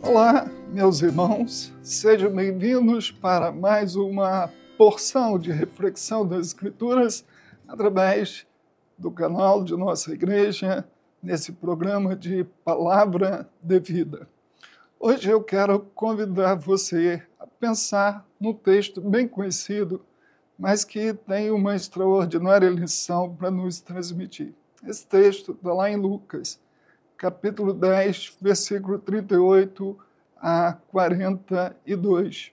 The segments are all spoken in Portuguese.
Olá, meus irmãos, sejam bem-vindos para mais uma porção de reflexão das Escrituras através do canal de nossa igreja, nesse programa de Palavra de Vida. Hoje eu quero convidar você a pensar num texto bem conhecido, mas que tem uma extraordinária lição para nos transmitir. Esse texto está lá em Lucas, capítulo 10, versículo 38 a 42.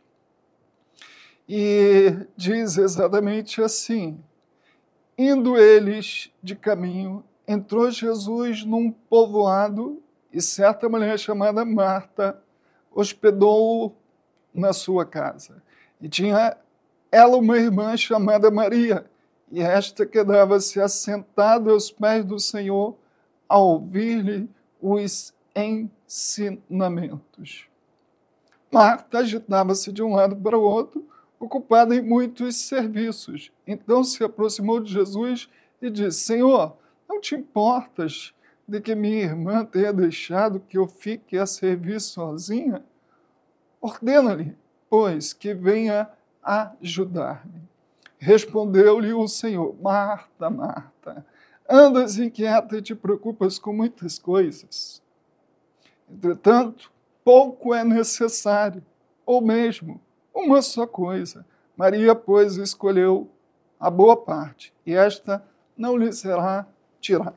E diz exatamente assim: indo eles de caminho, entrou Jesus num povoado e certa mulher chamada Marta hospedou-o na sua casa. E tinha ela uma irmã chamada Maria, e esta quedava-se assentada aos pés do Senhor a ouvir-lhe os ensinamentos. Marta agitava-se de um lado para o outro, ocupada em muitos serviços. Então se aproximou de Jesus e disse: Senhor, não te importas de que minha irmã tenha deixado que eu fique a servir sozinha? Ordena-lhe, pois, que venha ajudar-me. Respondeu-lhe o Senhor: Marta, Marta, andas inquieta e te preocupas com muitas coisas. Entretanto, pouco é necessário, ou mesmo uma só coisa. Maria, pois, escolheu a boa parte, e esta não lhe será tirada.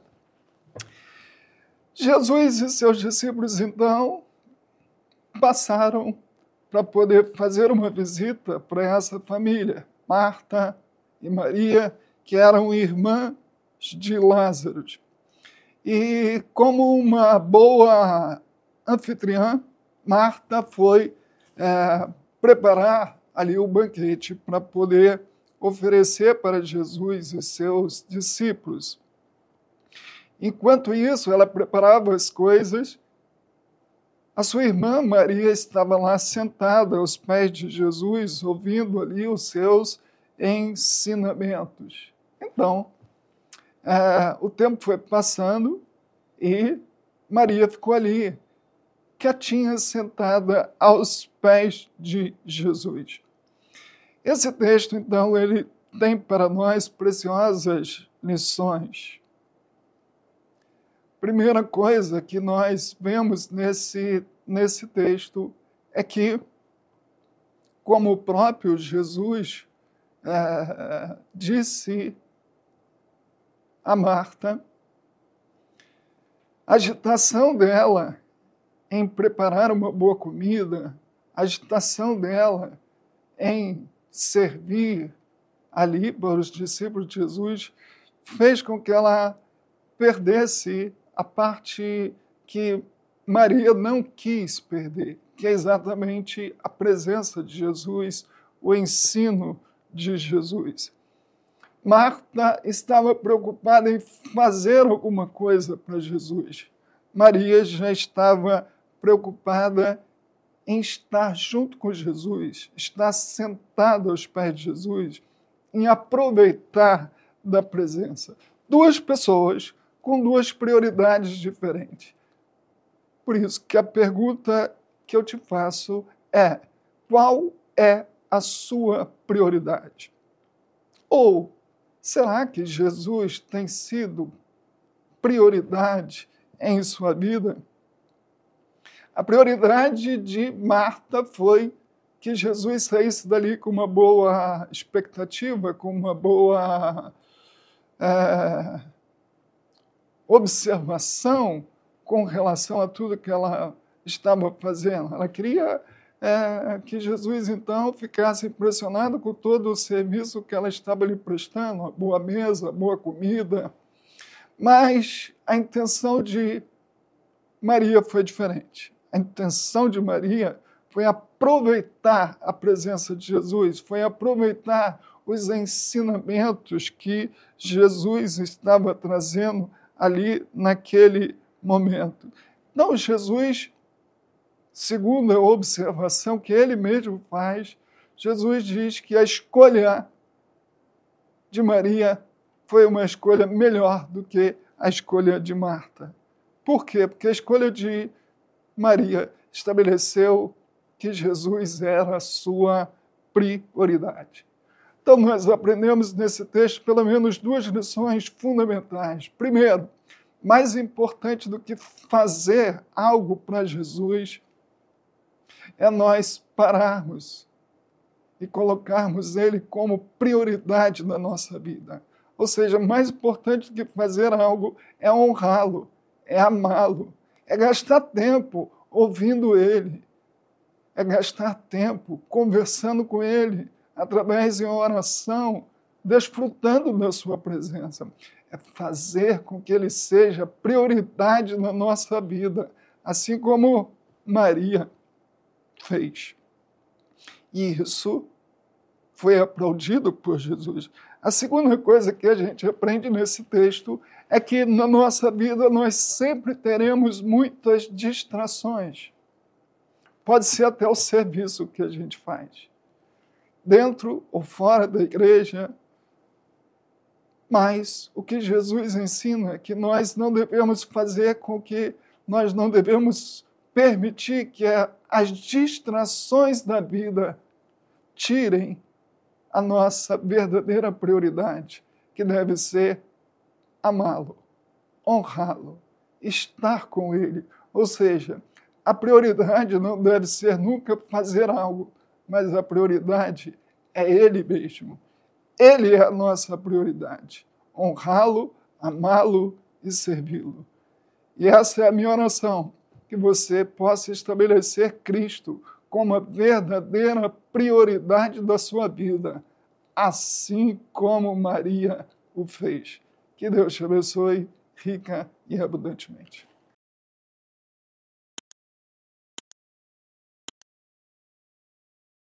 Jesus e seus discípulos, então, passaram para poder fazer uma visita para essa família, Marta e Maria, que eram irmãs de Lázaro. E como uma boa anfitriã, Marta foi preparar ali o banquete para poder oferecer para Jesus e seus discípulos. Enquanto isso, ela preparava as coisas, a sua irmã Maria estava lá sentada aos pés de Jesus, ouvindo ali os seus ensinamentos. Então, o tempo foi passando e Maria ficou ali, quietinha, sentada aos pés de Jesus. Esse texto, então, ele tem para nós preciosas lições. Primeira coisa que nós vemos nesse texto é que, como o próprio Jesus disse a Marta, a agitação dela em preparar uma boa comida, a agitação dela em servir ali para os discípulos de Jesus, fez com que ela perdesse a parte que Maria não quis perder, que é exatamente a presença de Jesus, o ensino de Jesus. Marta estava preocupada em fazer alguma coisa para Jesus. Maria já estava preocupada em estar junto com Jesus, estar sentada aos pés de Jesus, em aproveitar da presença. Duas pessoas com duas prioridades diferentes. Por isso que a pergunta que eu te faço é: qual é a sua prioridade? Ou será que Jesus tem sido prioridade em sua vida? A prioridade de Marta foi que Jesus saísse dali com uma boa expectativa, com uma boa observação com relação a tudo que ela estava fazendo. Ela queria que Jesus, então, ficasse impressionado com todo o serviço que ela estava lhe prestando, a boa mesa, a boa comida. Mas a intenção de Maria foi diferente. A intenção de Maria foi aproveitar a presença de Jesus, foi aproveitar os ensinamentos que Jesus estava trazendo ali naquele momento. Então, Jesus, segundo a observação que ele mesmo faz, Jesus diz que a escolha de Maria foi uma escolha melhor do que a escolha de Marta. Por quê? Porque a escolha de Maria estabeleceu que Jesus era a sua prioridade. Então, nós aprendemos nesse texto pelo menos duas lições fundamentais. Primeiro, mais importante do que fazer algo para Jesus é nós pararmos e colocarmos Ele como prioridade na nossa vida. Ou seja, mais importante do que fazer algo é honrá-lo, é amá-lo, é gastar tempo ouvindo Ele, é gastar tempo conversando com Ele, através de uma oração, desfrutando da sua presença. É fazer com que Ele seja prioridade na nossa vida, assim como Maria fez. E isso foi aplaudido por Jesus. A segunda coisa que a gente aprende nesse texto é que na nossa vida nós sempre teremos muitas distrações. Pode ser até o serviço que a gente faz, dentro ou fora da igreja. Mas o que Jesus ensina é que nós não devemos fazer com que nós não devemos permitir que as distrações da vida tirem a nossa verdadeira prioridade, que deve ser amá-lo, honrá-lo, estar com Ele. Ou seja, a prioridade não deve ser nunca fazer algo, mas a prioridade é Ele mesmo. Ele é a nossa prioridade. Honrá-lo, amá-lo e servi-lo. E essa é a minha oração, que você possa estabelecer Cristo como a verdadeira prioridade da sua vida, assim como Maria o fez. Que Deus te abençoe rica e abundantemente.